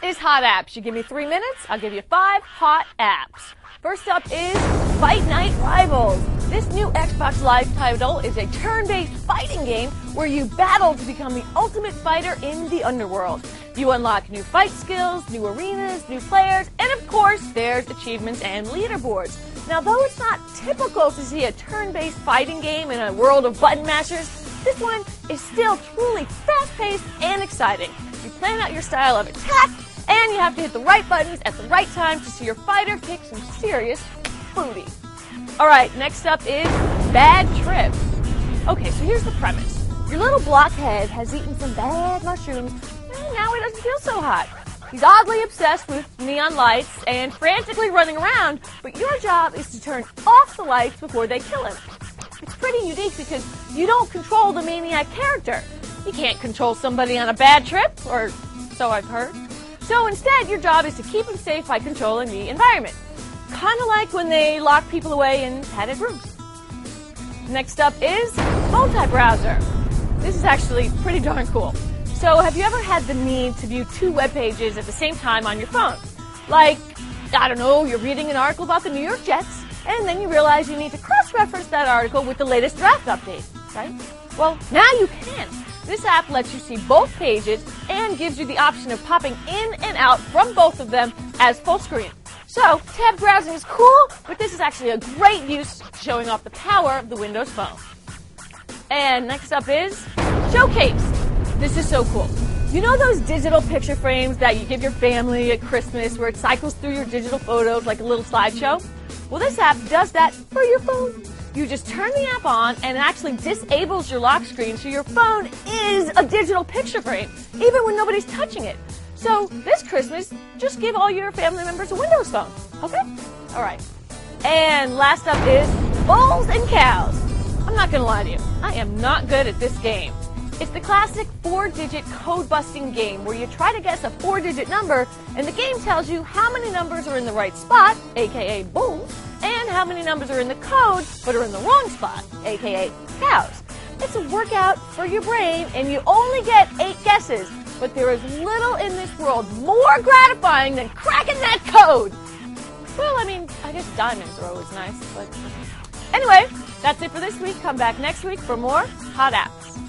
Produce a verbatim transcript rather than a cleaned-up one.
is Hot Apps. You give me three minutes, I'll give you five hot apps. First up is Fight Night Rivals. This new Xbox Live title is a turn-based fighting game where you battle to become the ultimate fighter in the underworld. You unlock new fight skills, new arenas, new players, and of course, there's achievements and leaderboards. Now, though it's not typical to see a turn-based fighting game in a world of button mashers, this one is still truly fast-paced and exciting. You plan out your style of attack, and you have to hit the right buttons at the right time to see your fighter kick some serious booty. Alright, next up is Bad Trips. Okay, so here's the premise. Your little blockhead has eaten some bad mushrooms, and now he doesn't feel so hot. He's oddly obsessed with neon lights and frantically running around, but your job is to turn off the lights before they kill him. It's pretty unique because you don't control the maniac character. You can't control somebody on a bad trip, or so I've heard. So instead, your job is to keep him safe by controlling the environment. Kind of like when they lock people away in padded rooms. Next up is multi-browser. This is actually pretty darn cool. So have you ever had the need to view two web pages at the same time on your phone? Like, I don't know, you're reading an article about the New York Jets, and then you realize you need to cross-reference that article with the latest draft update, right? Well, now you can. This app lets you see both pages and gives you the option of popping in and out from both of them as full screen. So, tab browsing is cool, but this is actually a great use showing off the power of the Windows Phone. And next up is Showcase. This is so cool. You know those digital picture frames that you give your family at Christmas where it cycles through your digital photos like a little slideshow? Well, this app does that for your phone. You just turn the app on and it actually disables your lock screen so your phone is a digital picture frame, even when nobody's touching it. So this Christmas, just give all your family members a Windows Phone, okay? All right. And last up is Bulls and Cows. I'm not going to lie to you. I am not good at this game. It's the classic four-digit code-busting game where you try to guess a four-digit number, and the game tells you how many numbers are in the right spot, aka bulls, and how many numbers are in the code but are in the wrong spot, aka cows. It's a workout for your brain, and you only get eight guesses, but there is little in this world more gratifying than cracking that code. Well, I mean, I guess diamonds are always nice, but anyway, that's it for this week. Come back next week for more Hot Apps.